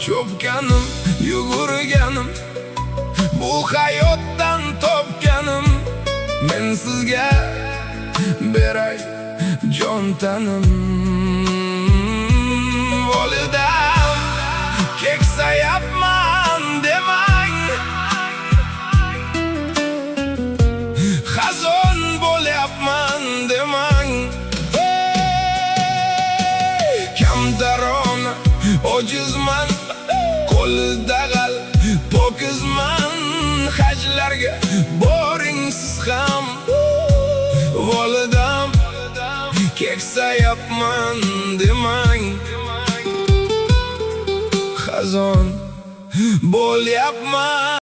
cho'pkanim, yugurganim, bu hayotdan topganim. Men sizga beray jon tanim. Volidam keksayapman demang, xazon bo'lyapman demang. Kamtarona ojizman, qo'lida g'al pokizman. Hajlarga boring siz ham, volidam keksayapman demang, xazon bo'lyapman.